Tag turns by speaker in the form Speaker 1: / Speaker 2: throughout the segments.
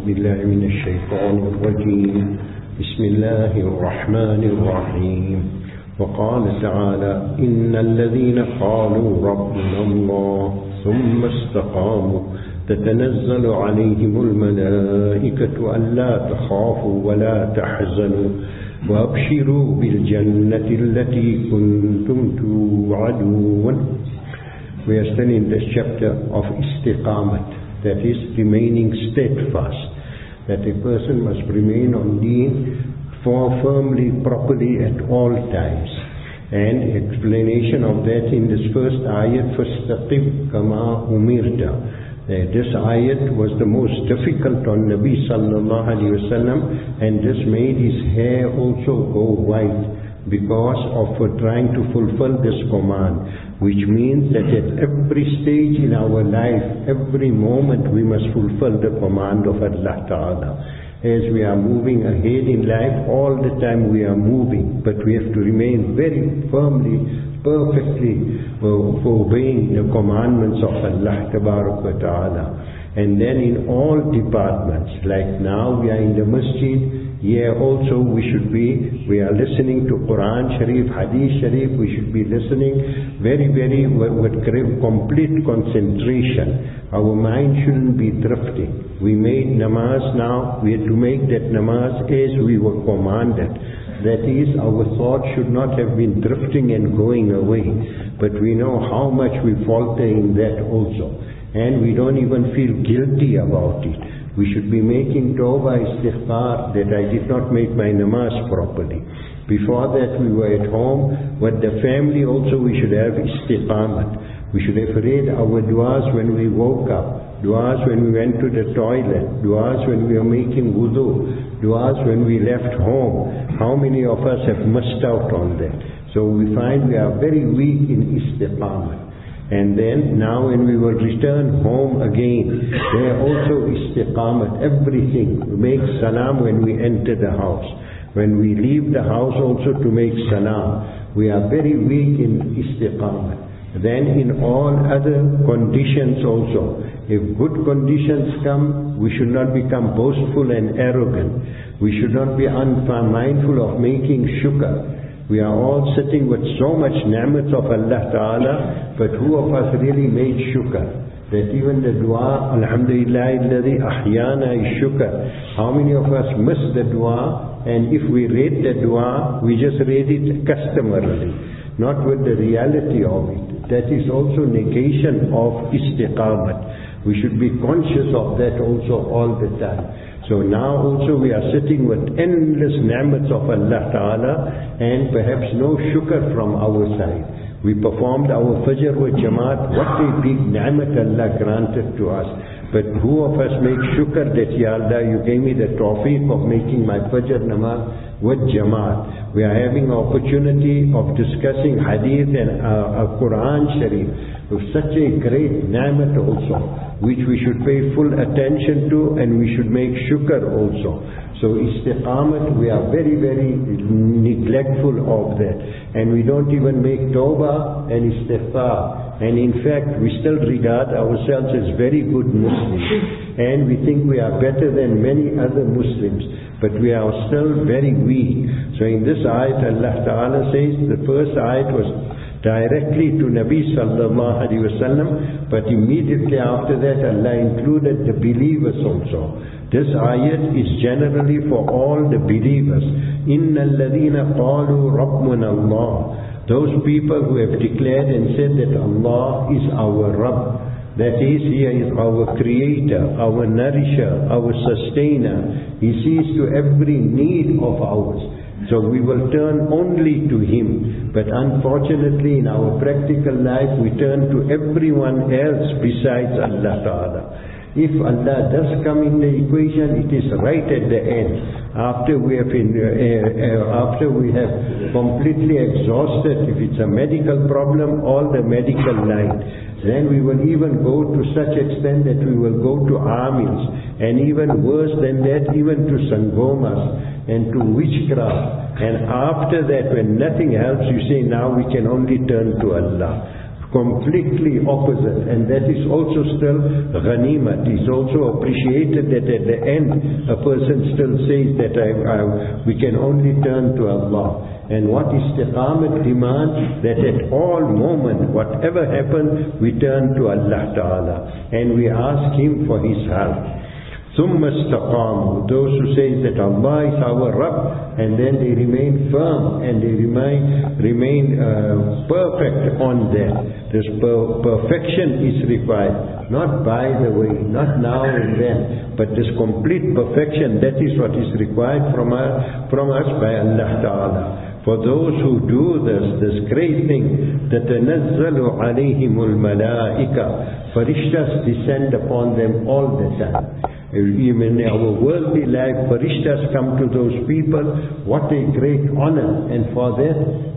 Speaker 1: بالله من الشيطان الرجيم بسم الله الرحمن الرحيم وقال تعالى إن الذين قالوا ربنا الله ثم استقاموا تتنزل عليهم الملائكة ألا تخافوا ولا تحزنوا وأبشروا بالجنة التي كنتم توعدون. We are still in this chapter of istiqamat, that is remaining steadfast, that a person must remain on deen firmly, properly at all times. And explanation of that in this first ayat, فَاسْتَقِمْ كَمَا أُمِرْتَ. This ayat was the most difficult on Nabi sallallahu alayhi wasallam, and this made his hair also go white because of trying to fulfill this command, which means that at every stage in our life, every moment we must fulfill the command of Allah Ta'ala. As we are moving ahead in life, all the time we are moving, but we have to remain very firmly, perfectly obeying the commandments of Allah Ta'ala. And then in all departments, like now we are in the masjid, here also we are listening to Quran Sharif, Hadith Sharif, we should be listening very with complete concentration. Our mind shouldn't be drifting. We made namaz now, we have to make that namaz as we were commanded. That is, our thoughts should not have been drifting and going away. But we know how much we falter in that also. And we don't even feel guilty about it. We should be making tawbah istighfar that I did not make my namaz properly. Before that we were at home, with the family also we should have istiqamat. We should have read our du'as when we woke up, du'as when we went to the toilet, du'as when we were making wudu, du'as when we left home. How many of us have missed out on that? So we find we are very weak in istiqamat. And then now when we will return home again, there also istiqamat, everything. We make salam when we enter the house. When we leave the house also to make salam. We are very weak in istiqamat. Then in all other conditions also, if good conditions come, we should not become boastful and arrogant. We should not be unmindful of making shukr. We are all sitting with so much ni'mat of Allah Ta'ala, but who of us really made shukr? That even the dua, Alhamdulillah alladhi ahyana is shukr. How many of us miss the dua, and if we read the dua, we just read it customarily, not with the reality of it. That is also negation of istiqamat. We should be conscious of that also all the time. So now also we are sitting with endless ni'mats of Allah Ta'ala, and perhaps no shukr from our side. We performed our Fajr with Jamaat. What a big ni'mat Allah granted to us. But who of us make shukr that, Ya Allah, you gave me the tawfiq of making my Fajr namaz with Jamaat. We are having an opportunity of discussing Hadith and Quran Sharif with such a great ni'mat also, which we should pay full attention to, and we should make shukr also. So istiqamat, we are very neglectful of that, and we don't even make tawbah and istighfar. And in fact, we still regard ourselves as very good Muslims, and we think we are better than many other Muslims, but we are still very weak. So in this ayat, Allah Ta'ala says, the first ayat was directly to Nabi sallallahu alaihi wasallam, but immediately after that Allah included the believers also. This ayat is generally for all the believers. Innal ladhina qalu rabbuna Allah. Those people who have declared and said that Allah is our Rabb. That is, He is our creator, our nourisher, our sustainer. He sees to every need of ours. So we will turn only to Him. But unfortunately in our practical life we turn to everyone else besides Allah Ta'ala. If Allah does come in the equation, it is right at the end. After we have completely exhausted, if it's a medical problem, all the medical line, then we will even go to such extent that we will go to amils, and even worse than that, even to sangomas and to witchcraft. And after that, when nothing helps, you say, now we can only turn to Allah. completely opposite, and that is also still ghanimat. It's also appreciated that at the end a person still says that we can only turn to Allah. And what istiqamat demands, that at all moments, whatever happens, we turn to Allah Ta'ala and we ask Him for His help. ثُمَّ اسْتَقَامُوا, those who say that Allah is our Rabb, and then they remain firm and they remain perfect on that. This perfection is required, not by the way, not now and then, but this complete perfection, that is what is required from us by Allah Ta'ala. For those who do this great thing, تَتَنَزَّلُ عَلَيْهِمُ الْمَلَائِكَةِ, farishtas descend upon them all the time. Even in our worldly life, farishtas come to those people. What a great honor! And for that,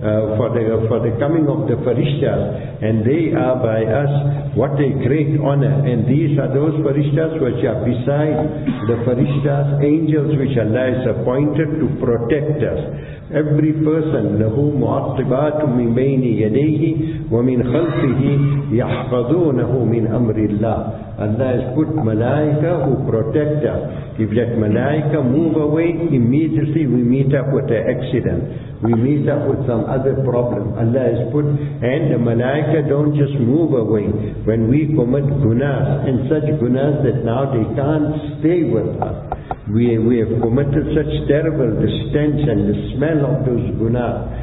Speaker 1: for the coming of the farishtas, and they are by us, what a great honor! And these are those farishtas which are beside the farishtas, angels which Allah has appointed to protect us. Every person, له معقبات من بين يديه ومن خلفه يحفظونه من أمر الله. Allah has put malaika who protect us. If that malaika move away, immediately we meet up with an accident. We meet up with some other problem. Allah has put, and the malaika don't just move away. When we commit gunas, and such gunas that now they can't stay with us. We have committed such terrible, the stench and the smell of those gunas,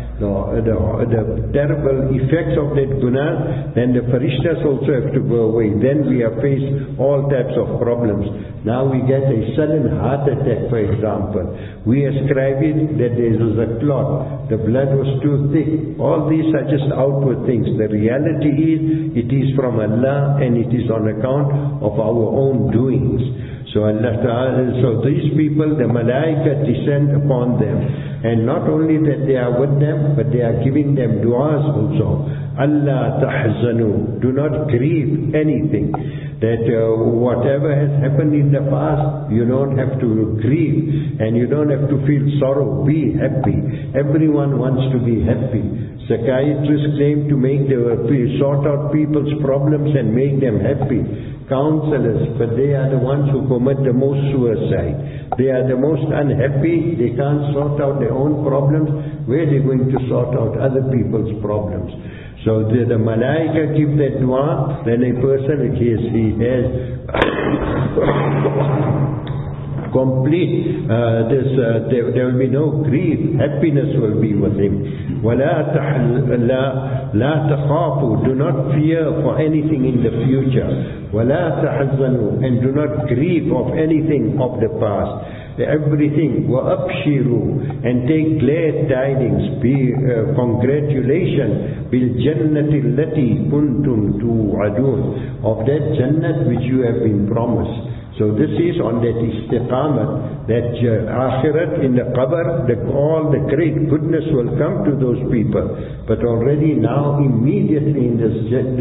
Speaker 1: the terrible effects of that guna, then the farishtas also have to go away. Then we are faced all types of problems. Now we get a sudden heart attack, for example. We ascribe it that there was a clot, the blood was too thick. All these are just outward things. The reality is, it is from Allah and it is on account of our own doings. So Allah Ta'ala, so these people, the malaika descend upon them, and not only that they are with them, but they are giving them du'as also. Allah tahzanu, do not grieve anything. That whatever has happened in the past, you don't have to grieve, and you don't have to feel sorrow. Be happy. Everyone wants to be happy. Psychiatrists claim to sort out people's problems and make them happy. Counselors, but they are the ones who commit the most suicide. They are the most unhappy. They can't sort out their own problems. Where are they going to sort out other people's problems? So the malaika give that dua, then a person, he has complete, there will be no grief, happiness will be with him. لَا تَخَافُوا, do not fear for anything in the future. وَلَا تَحْزَنُوا, and do not grieve of anything of the past. Everything, وَأَبْشِرُوا, and take glad tidings, congratulations, بِالْجَنَّةِ الَّتِي كُنْتُمْ تُوعَدُونَ, of that Jannat which you have been promised. So this is on that istiqamat, that akhirat in the qabr, all the great goodness will come to those people. But already now, immediately in the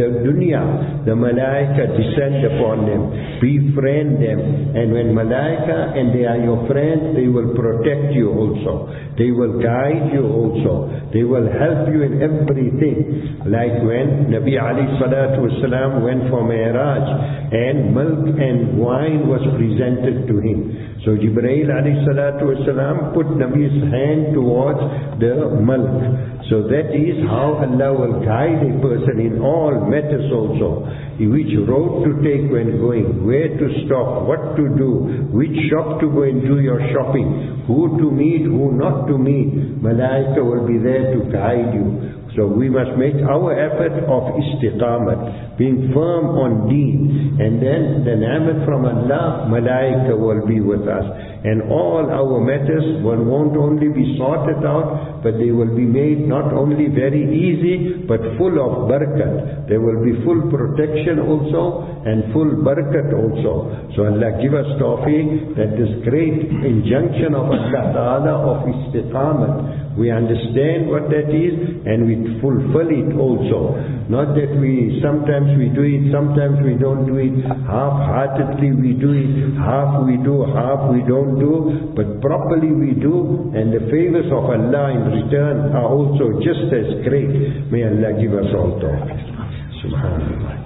Speaker 1: dunya, the malaika descend upon them, befriend them. And when malaika, and they are your friends, they will protect you also. They will guide you also. They will help you in everything. Like when Nabi alayhi salatu wasalam went for Mi'raj, and milk and wine was presented to him. So Jibreel alayhi salatu wasalam put Nabi's hand towards the milk. So that is how Allah will guide a person in all matters also. Which road to take when going, where to stop, what to do, which shop to go and do your shopping, who to meet, who not to meet. Malaika will be there to guide you. So we must make our effort of istiqamat, being firm on deen. And then the ni'mat from Allah, malaika will be with us. And all our matters won't only be sorted out, but they will be made not only very easy, but full of barakat. There will be full protection also, and full barakat also. So Allah give us tawfiq that this great injunction of Allah Ta'ala of istiqamat, we understand what that is, and we fulfill it also. Not that sometimes we do it, sometimes we don't do it, half-heartedly we do it, half we do, half we don't do, but properly we do, and the favors of Allah in return are also just as great. May Allah give us all tawfiq. سبحان الله.